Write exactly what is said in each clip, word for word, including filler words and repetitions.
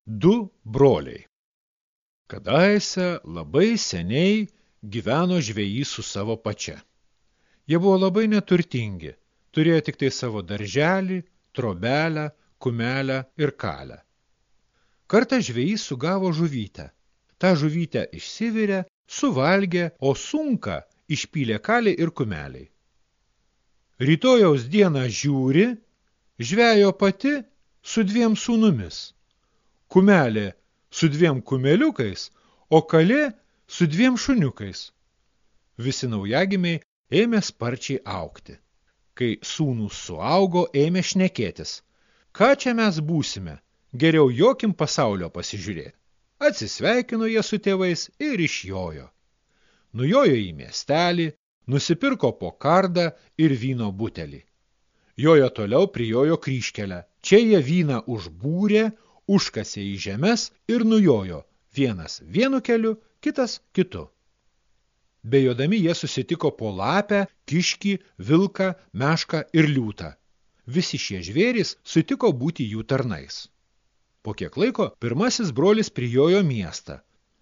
Du broliai. Kadaise labai seniai gyveno žvejys su savo pačia. Jie buvo labai neturtingi, turėjo tik tai savo darželį, trobelę, kumelę ir kalę. Kartą žvejys sugavo žuvytę. Ta žuvytę išsivirė, suvalgė, o sunką išpylė kalį ir kumeliai. Rytojaus dieną žiūri, žvejo pati su dviem sūnumis. Kumelė su dviem kumeliukais, o kalė su dviem šuniukais. Visi naujagimiai ėmė sparčiai augti. Kai sūnūs suaugo, ėmė šnekėtis. Ką čia mes būsime? Geriau jokim pasaulio pasižiūrėti. Atsisveikino jie su tėvais ir išjojo. Nujojo į miestelį, nusipirko po kardą ir vyno butelį. Jojo toliau prijojo kryžkelę. Čia jie vyną užbūrė, užkasė į žemes ir nujojo, vienas vienu keliu, kitas kitu. Bejodami jie susitiko po lapę, kiškį, vilką, mešką ir liūtą. Visi šie žvėrys sutiko būti jų tarnais. Po kiek laiko pirmasis brolis prijojo miestą.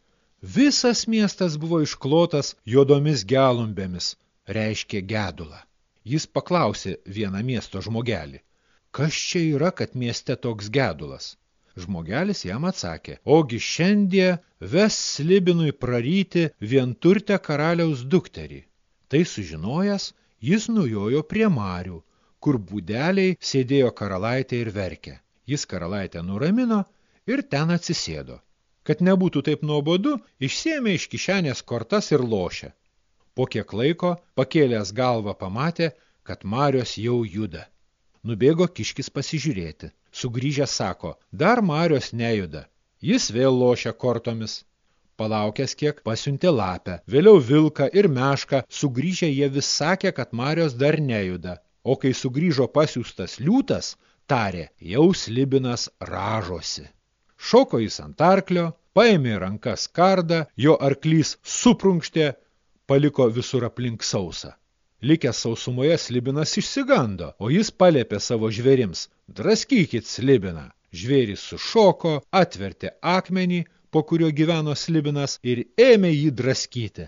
Visas miestas buvo išklotas juodomis gelumbėmis, reiškė gedulą. Jis paklausė vieną miesto žmogelį, kas čia yra, kad mieste toks gedulas? Žmogelis jam atsakė, ogi šiandie ves slibinui praryti vienturtę karaliaus dukterį. Tai sužinojęs, jis nujojo prie marių, kur būdeliai sėdėjo karalaitė ir verkė. Jis karalaitę nuramino ir ten atsisėdo. Kad nebūtų taip nuobodu, išsiėmė iš kišenės kortas ir lošė. Po kiek laiko, pakėlęs galvą, pamatė, kad marios jau juda. Nubėgo kiškis pasižiūrėti. Sugrįžęs sako, dar marios nejuda. Jis vėl lošia kortomis. Palaukęs kiek, pasiuntė lapę, vėliau vilką ir mešką, sugrįžę jie vis sakė, kad marios dar nejuda. O kai sugrįžo pasiųstas liūtas, tarė, jau slibinas ražosi. Šoko jis ant arklio, paėmė rankas kardą, jo arklys suprunkštė, paliko visur aplink sausą. Likęs sausumoje slibinas išsigando, o jis paliepė savo žvėrims, draskykit slibiną. Žvėris sušoko, atvertė akmenį, po kurio gyveno slibinas ir ėmė jį draskyti.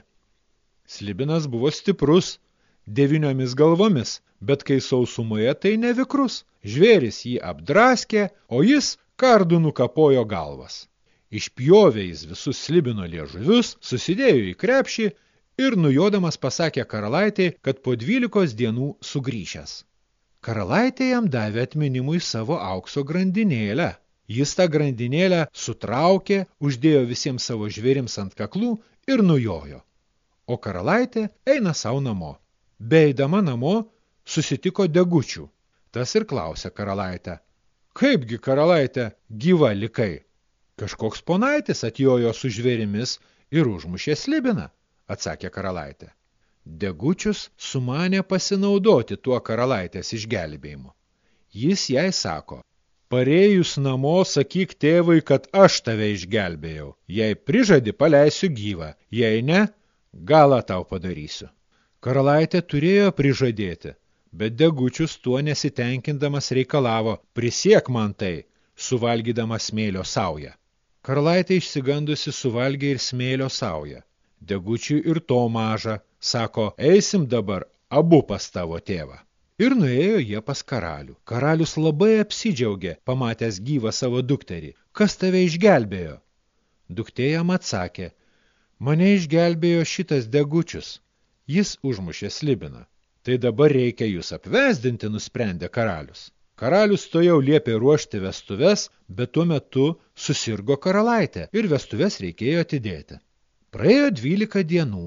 Slibinas buvo stiprus, devyniomis galvomis, bet kai sausumoje tai nevikrus. Žvėris jį apdraskė, o jis kardu nukapojo galvas. Išpjovė jis visus slibino liežuvius, susidėjo į krepšį ir nujodamas pasakė karalaitei, kad po dvylikos dienų sugrįžęs. Karalaitė jam davė atminimui savo aukso grandinėlę. Jis tą grandinėlę sutraukė, uždėjo visiems savo žvėrims ant kaklų ir nujojo. O karalaitė eina savo namo. Beeidama namo susitiko Degučių. Tas ir klausė karalaitę, kaipgi karalaitė gyva likai? Kažkoks ponaitis atjojo su žvėrimis ir užmušė slibiną, atsakė karalaitė. Degučius sumanė pasinaudoti tuo karalaitės išgelbėjimu. Jis jai sako, parėjus namo sakyk tėvui, kad aš tave išgelbėjau. Jei prižadi, paleisiu gyvą, jei ne, galą tau padarysiu. Karalaitė turėjo prižadėti, bet Degučius tuo nesitenkindamas reikalavo, prisiek man tai, suvalgydamas smėlio saują. Karalaitė išsigandusi suvalgė ir smėlio saują. Degučiui ir to maža, sako, eisim dabar abu pas tavo tėvą. Ir nuėjo jie pas karalių. Karalius labai apsidžiaugė, pamatęs gyvą savo dukterį. Kas tave išgelbėjo? Duktė jam atsakė, mane išgelbėjo šitas Degučius. Jis užmušė slibiną. Tai dabar reikia jūs apvesdinti, nusprendė karalius. Karalius tojau liepė ruošti vestuves, bet tuo metu susirgo karalaitė ir vestuves reikėjo atidėti. Praėjo dvylika dienų.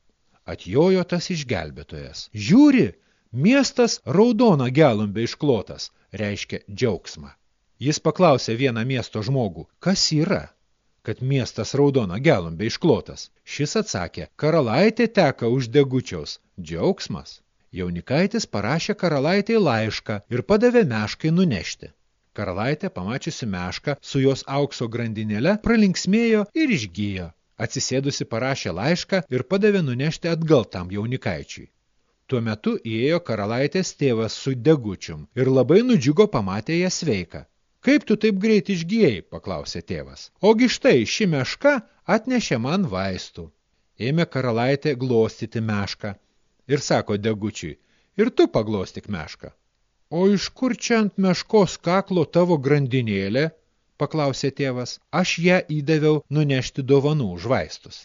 Atjojo tas išgelbėtojas. Žiūri, miestas raudona gelumbė išklotas, reiškia džiaugsmą. Jis paklausė vieną miesto žmogų, kas yra, kad miestas raudona gelumbė išklotas. Šis atsakė, karalaitė teka už Degučiaus, džiaugsmas. Jaunikaitis parašė karalaitei laišką ir padavė meškai nunešti. Karalaitė, pamačiusi mešką su jos aukso grandinėle, pralinksmėjo ir išgijo. Atsisėdusi parašė laišką ir padavė nunešti atgal tam jaunikaičiui. Tuo metu įėjo karalaitės tėvas su Degučium ir labai nudžiugo pamatė ją sveiką. Kaip tu taip greit išgijai, paklausė tėvas. Ogi štai, ši meška atnešė man vaistų. Ėmė karalaitė glostyti mešką ir sako Degučiui, ir tu paglostyk mešką. O iš kur čia ant meškos kaklo tavo grandinėlė, paklausė tėvas, aš ją įdaviau nunešti dovanų už vaistus.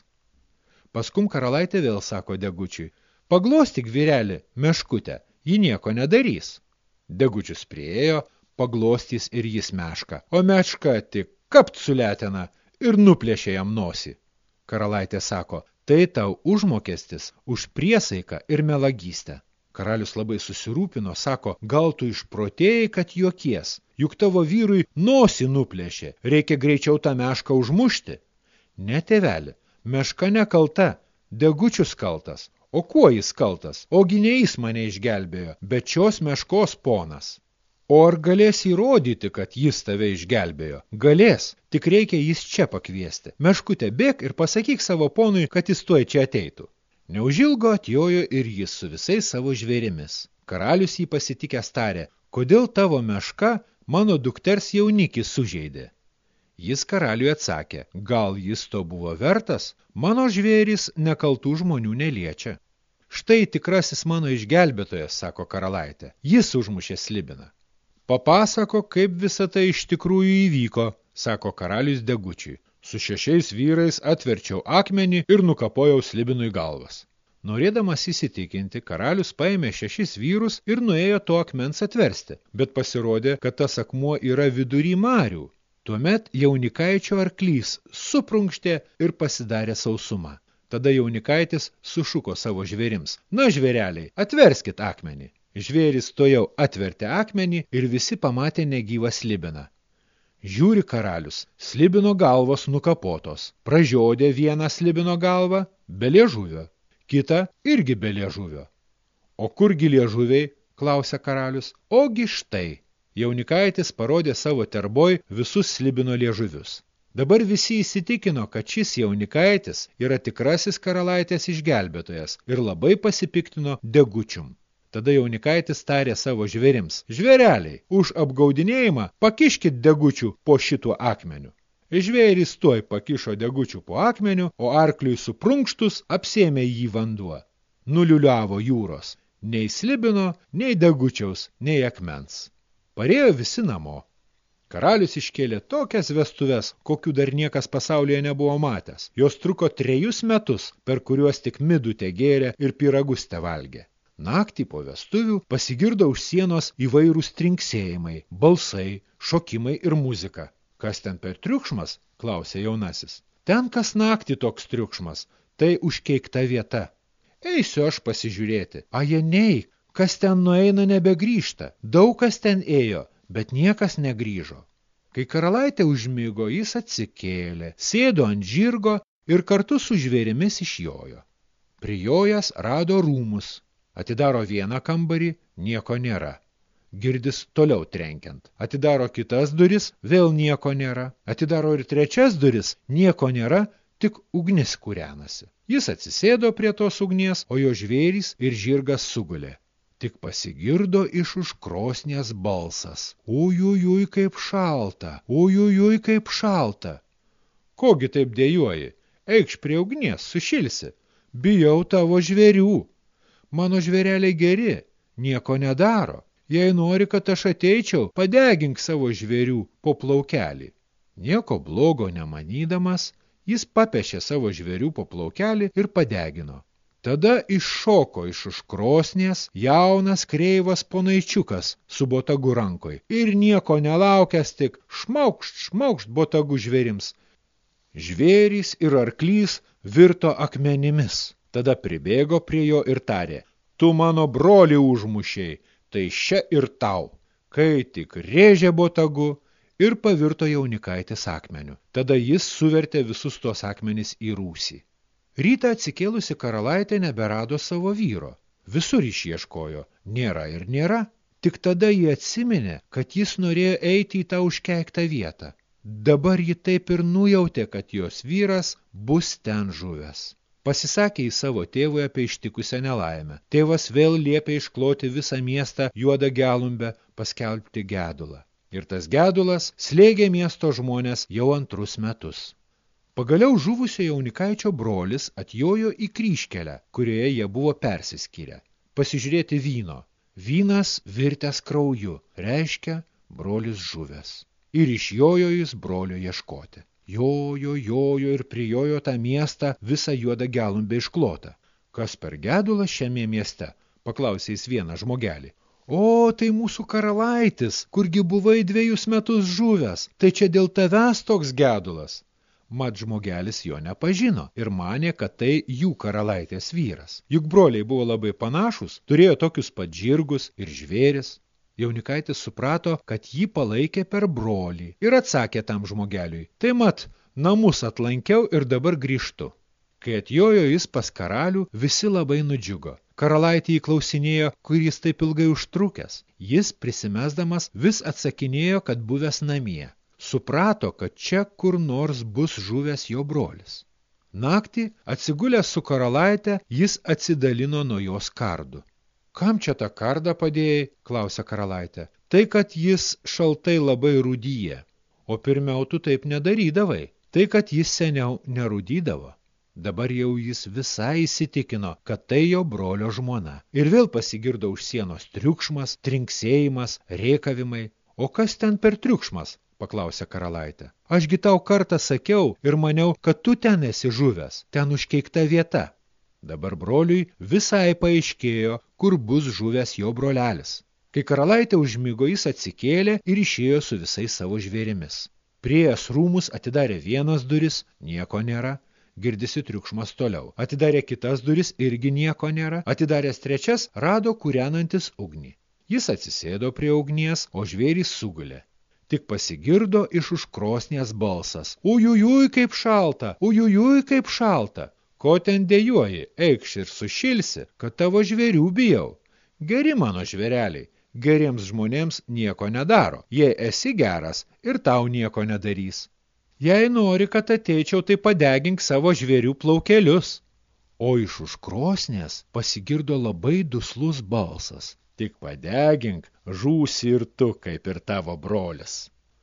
Paskum karalaitė vėl sako Degučiui, paglostyk, vyreli, meškutę, ji nieko nedarys. Degučius priėjo, paglostys ir jis mešką, o meška tik kapt su letena ir nuplėšė jam nosį. Karalaitė sako, tai tau užmokestis už priesaiką ir melagystę. Karalius labai susirūpino, sako, gal tu išprotėjai, kad juokies, juk tavo vyrui nosį nuplėšė, reikia greičiau tą mešką užmušti. Ne, tėveli, meška nekalta, Degučius kaltas. O kuo jis kaltas? Ogi ne jis mane išgelbėjo, bet šios meškos ponas. O ar galės įrodyti, kad jis tave išgelbėjo? Galės, tik reikia jis čia pakviesti. Meškutė, bėk ir pasakyk savo ponui, kad jis tuoj čia ateitų. Neužilgo atjojo ir jis su visais savo žvėrimis. Karalius jį pasitikęs tarė, kodėl tavo meška mano dukters jaunikį sužeidė? Jis karaliui atsakė, gal jis to buvo vertas, mano žvėris nekaltų žmonių neliečia. Štai tikrasis mano išgelbėtojas, sako karalaitė, jis užmušė slibiną. Papasako, kaip visa tai iš tikrųjų įvyko, sako karalius Degučiui. Su šešiais vyrais atverčiau akmenį ir nukapojau slibinui galvas. Norėdamas įsitikinti, karalius paėmė šešis vyrus ir nuėjo to akmens atversti, bet pasirodė, kad tas akmuo yra vidury marių. Tuomet jaunikaičio arklys suprunkštė ir pasidarė sausuma. Tada jaunikaitis sušuko savo žvėrims. Na, žvėreliai, atverskit akmenį. Žvėris tojau atvertė akmenį ir visi pamatė negyvą slibiną. Žiūri karalius, slibino galvos nukapotos. Pražiodė vieną slibino galvą, be liežuvio, kitą irgi be liežuvio. O kurgi liežuviai, klausė karalius, ogi štai. Jaunikaitis parodė savo terboj visus slibino liežuvius. Dabar visi įsitikino, kad šis jaunikaitis yra tikrasis karalaitės išgelbėtojas ir labai pasipiktino Degučium. Tada jaunikaitis tarė savo žvėrims, žvėreliai, už apgaudinėjimą pakiškit Degučių po šituo akmeniu. Žvėris tuoj pakišo Degučių po akmeniu, o arkliui suprunkštus apsėmė jį vanduo. Nuliuliavo jūros, nei slibino, nei Degučiaus, nei akmens. Parėjo visi namo. Karalius iškėlė tokias vestuves, kokių dar niekas pasaulyje nebuvo matęs. Jos truko trejus metus, per kuriuos tik midų te gėrė ir pyragus te valgė. Naktį po vestuvių pasigirdo už sienos įvairūs trinksėjimai, balsai, šokimai ir muzika. Kas ten per triukšmas? Klausė jaunasis. Ten kas naktį toks triukšmas, tai užkeikta vieta. Eisiu aš pasižiūrėti. Aje neik, kas ten nueina nebegrįžta. Daug kas ten ėjo, bet niekas negrįžo. Kai karalaitė užmigo, jis atsikėlė, sėdo ant žirgo ir kartu su žvėrimis išjojo. Prijojęs rado rūmus. Atidaro vieną kambarį, nieko nėra. Girdis toliau trenkiant. Atidaro kitas duris, vėl nieko nėra. Atidaro ir trečias duris, nieko nėra, tik ugnis kūrenasi. Jis atsisėdo prie tos ugnies, o jo žvėrys ir žirgas sugulė. Tik pasigirdo iš už krosnies balsas. Ujujuj, kaip šalta, ujujuj, kaip šalta. Kogi taip dejuoji? Eikš prie ugnies, sušilsi. Bijau tavo žvėrių. Mano žvėreliai geri, nieko nedaro. Jei nori, kad aš ateičiau, padegink savo žvėrių po plaukelį. Nieko blogo nemanydamas, jis papešė savo žvėrių po plaukelį ir padegino. Tada iššoko iš už krosnies jaunas kreivas ponaičiukas su botagu rankoj ir nieko nelaukęs tik šmaukšt, šmaukšt botagu žvėrims. Žvėrys ir arklys virto akmenimis. Tada pribėgo prie jo ir tarė, tu mano brolį užmušei, tai šia ir tau. Kai tik rėžė botagu ir pavirto jaunikaitis akmeniu. Tada jis suvertė visus tos akmenis į rūsį. Rytą atsikėlusi karalaitė neberado savo vyro. Visur išieškojo, nėra ir nėra. Tik tada jį atsiminė, kad jis norėjo eiti į tą užkeiktą vietą. Dabar ji taip ir nujautė, kad jos vyras bus ten žuvęs. Pasisakė į savo tėvui apie ištikusią nelaimę. Tėvas vėl liepė iškloti visą miestą juodą gelumbę, paskelbti gedulą. Ir tas gedulas slėgė miesto žmonės jau antrus metus. Pagaliau žuvusio jaunikaičio brolis atjojo į kryžkelę, kurioje jie buvo persiskyrę. Pasižiūrėti vyno. Vynas virtęs krauju, reiškia brolis žuvęs. Ir išjojo jis brolio ieškoti. Jojo, jojo ir prijojo tą miestą visą juodą gelumbę išklotą. Kas per gedulą šiame mieste? Paklausė jis vieną žmogelį. O, tai mūsų karalaitis, kurgi buvai dviejus metus žuvęs, tai čia dėl tavęs toks gedulas. Mat žmogelis jo nepažino ir manė, kad tai jų karalaitės vyras. Juk broliai buvo labai panašus, turėjo tokius pat žirgus ir žvėris. Jaunikaitis suprato, kad jį palaikė per brolį ir atsakė tam žmogeliui. Tai mat, namus atlankiau ir dabar grįžtu. Kai atjojo jis pas karalių, visi labai nudžiugo. Karalaitį įklausinėjo, kur jis taip ilgai užtrukęs. Jis, prisimesdamas, vis atsakinėjo, kad buvęs namie. Suprato, kad čia kur nors bus žuvęs jo brolis. Naktį, atsigulęs su karalaite, jis atsidalino nuo jos kardų. Kam čia tą kardą padėjai, klausė karalaitė. Tai, kad jis šaltai labai rūdyje. O pirmiau tu taip nedarydavai. Tai, kad jis seniau nerūdydavo. Dabar jau jis visai įsitikino, kad tai jo brolio žmona. Ir vėl pasigirdo už sienos triukšmas, trinksėjimas, rėkavimai. O kas ten per triukšmas? Paklausė karalaitė. Ašgi tau kartą sakiau ir maniau, kad tu ten esi žuvęs, ten užkeikta vieta. Dabar broliui visai paaiškėjo, kur bus žuvęs jo brolelis. Kai karalaitė užmigo, jis atsikėlė ir išėjo su visais savo žvėrimis. Priėjęs rūmus atidarė vienas duris, nieko nėra. Girdisi triukšmas toliau. Atidarė kitas duris, irgi nieko nėra. Atidaręs trečias, rado kūrenantis ugnį. Jis atsisėdo prie ugnies, o žvėrys sugulė. Tik pasigirdo iš užkrosnės balsas. Ujujuj, kaip šalta, ujujuj, kaip šalta. Ko ten dejuoji, eikš ir sušilsi, kad tavo žvėrių bijau. Geri mano žvėreliai, geriems žmonėms nieko nedaro. Jei esi geras, ir tau nieko nedarys. Jei nori, kad ateičiau, tai padegink savo žvėrių plaukelius. O iš užkrosnės pasigirdo labai duslus balsas. Tik padegink, žūsi ir tu, kaip ir tavo brolis.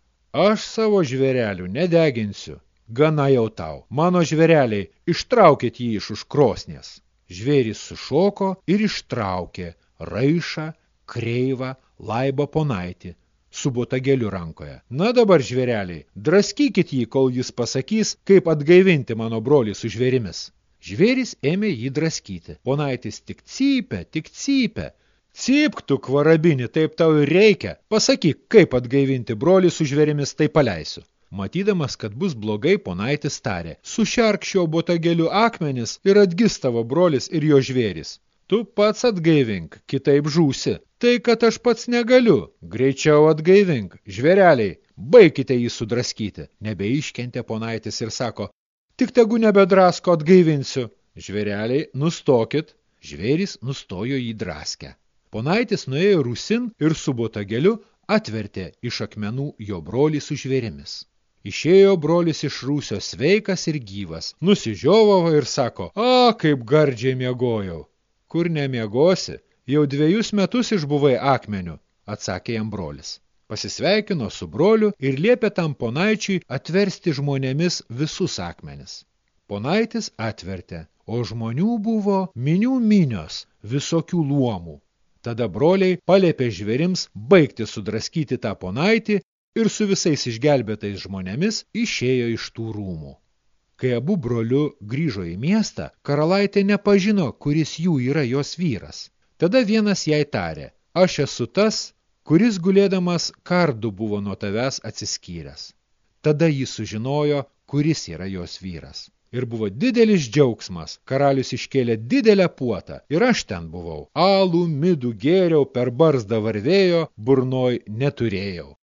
Aš savo žvėrelių nedeginsiu. Gana jau tau. Mano žvėreliai, ištraukit jį iš užkrosnės. Žvėris sušoko ir ištraukė raišą, kreivą, laibą ponaitį su botagėliu rankoje. Na dabar, žvėreliai, draskykit jį, kol jis pasakys, kaip atgaivinti mano brolį su žvėrimis. Žvėris ėmė jį draskyti. Ponaitis tik cypė, tik cypė. Cypk tu, kvarabini, taip tau ir reikia. Pasakyk, kaip atgaivinti brolį su žvėrimis, tai paleisiu. Matydamas, kad bus blogai, ponaitis tarė. Sušerk šio botagėliu akmenis ir atgis tavo brolis ir jo žvėris. Tu pats atgaivink, kitaip žūsi. Tai, kad aš pats negaliu. Greičiau atgaivink. Žvėreliai, baikite jį sudraskyti. Nebeiškentė ponaitis ir sako, tik tegu nebedrasko, atgaivinsiu. Žvėreliai, nustokit. Žvėris nustojo jį draskę. Ponaitis nuėjo rūsin ir su botagėliu atvertė iš akmenų jo brolį su žvėrimis. Išėjo brolis iš rūsio sveikas ir gyvas. Nusižiovavo ir sako, a, kaip gardžiai miegojau. Kur nemiegosi, jau dviejus metus išbuvai akmeniu, atsakė jam brolis. Pasisveikino su broliu ir liepė tam ponaičiui atversti žmonėmis visus akmenis. Ponaitis atvertė, o žmonių buvo minių minios, visokių luomų. Tada broliai paliepė žvėrims baigti sudraskyti tą ponaitį ir su visais išgelbėtais žmonėmis išėjo iš tų rūmų. Kai abu broliu grįžo į miestą, karalaitė nepažino, kuris jų yra jos vyras. Tada vienas jai tarė, aš esu tas, kuris gulėdamas kardu buvo nuo tavęs atsiskyręs. Tada jis sužinojo, kuris yra jos vyras. Ir buvo didelis džiaugsmas, karalius iškėlė didelę puotą, ir aš ten buvau. Alų, midų gėriau, per barzdą varvėjo, burnoj neturėjau.